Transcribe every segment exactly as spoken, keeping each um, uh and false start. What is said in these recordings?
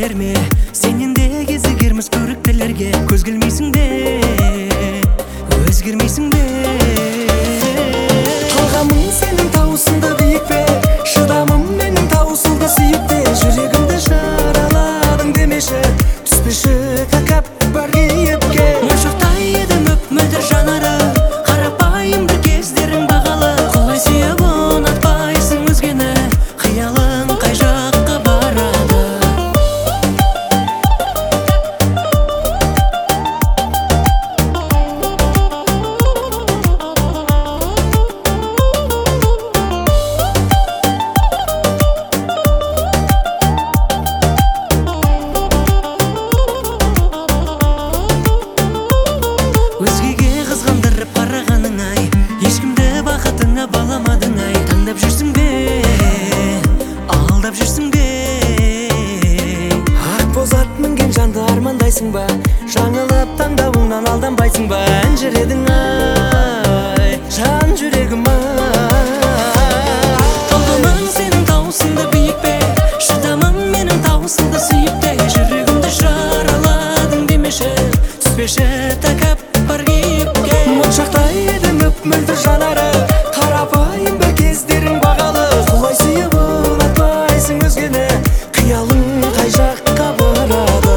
келер ме? Сенен де кезігерміз көріктілерге. Көз келмейсің бе, өзгермейсің бе? Талғамың сенің таусында биік пе, шыдамым менің таусылды сүйіп те. Жүрегімді жараладың демеші, түспеші тәкаппар кейіпке. Моншақтай едім өп мөлдір жанары, қарапайым бір кездерің бағалы. Құлай сүйіп ұнатпайсың өзгені, қиялың қай жаққа барады? Өзгеге қызғандырып қарағаның ай, ешкімді бақытыңа баламадың ай. Таңдап жүрсің бе, алдап жүрсің бе? Ақ боз ат мінген жанды армандайсың ба? Жаңылып таңдауыңнан алданбайсың ба? Әнжіредің ай, жан жүрегім ай. Талғамың сенің таусында биік пе, шыдамың менің таусылды сүйіп те. Жүрегімді жараладың демеші, түспеші тәкаппар кейіпке. Моншақтай едім өп мөлдір жанары, қарапайым бір кездерің бағалы. Құлай сүйіп ұнатпайсың өзгені, қиялың қай жаққа барады?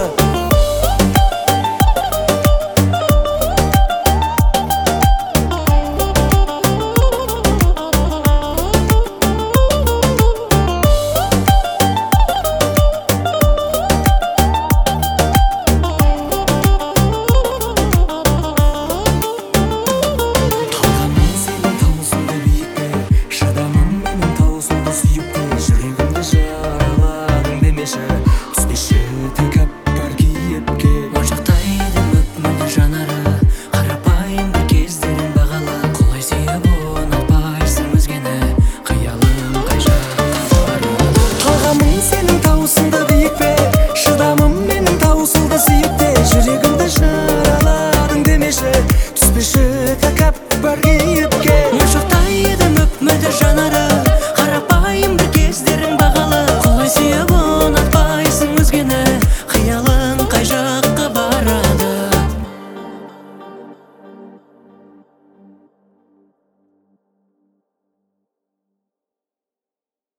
Талғамың сенің таусында биік пе, шыдамым менің таусылды сүйіп те. Жүрегімді жараладың демеші, түспеші тәкаппар кейіпке. Моншақтай едім өп мөлдір жанары, қарапайым бір кездерің бағалы. Құлай сүйіп ұнатпайсың өзгені, қиялың қай жаққа барады? Талғамың сенің таусында